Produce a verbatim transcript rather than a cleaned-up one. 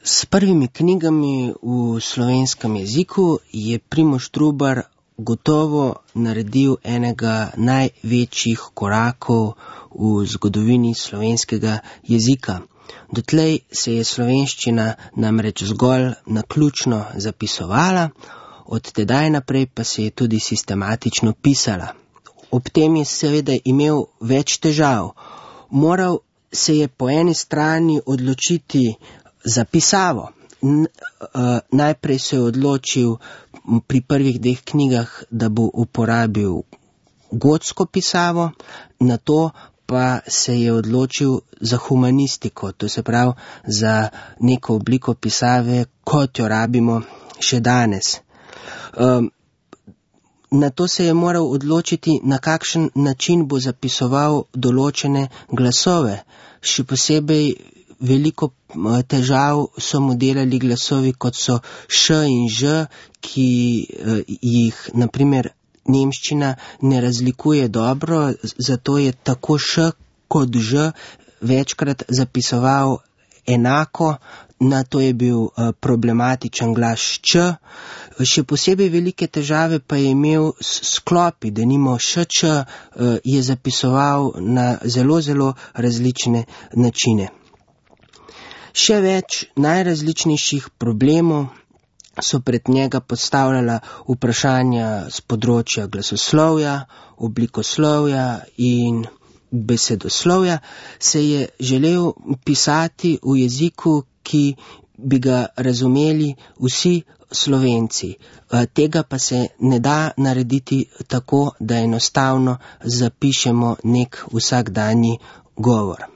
S prvimi knjigami v slovenskem jeziku je Primož Trubar gotovo naredil enega največjih korakov v zgodovini slovenskega jezika. Dotlej se je slovenščina namreč zgolj naključno zapisovala, od tedaj naprej pa se je tudi sistematično pisala. Ob tem je seveda imel več težav. Moral se je po eni strani odločiti za pisavo. N, uh, najprej se je odločil pri prvih dveh knjigah, da bo uporabil gotsko pisavo, nato pa se je odločil za humanistiko, to se pravi za neko obliko pisave, kot jo rabimo še danes. Um, nato se je moral odločiti, na kakšen način bo zapisoval določene glasove. Še posebej veliko težav so mu delali glasovi, kot so š in ž, ki uh, jih, na primer, nemščina ne razlikuje dobro, zato je tako š kot ž večkrat zapisoval enako, na to je bil problematičen glas č. Še posebej velike težave pa je imel s sklopi, denimo š č je zapisoval na zelo, zelo različne načine. Še več najrazličnejših problemov so pred njega postavljala vprašanja z področja glasoslovja, oblikoslovja in besedoslovja, se je želel pisati v jeziku, ki bi ga razumeli vsi Slovenci. Tega pa se ne da narediti tako, da enostavno zapišemo nek vsakdanji govor.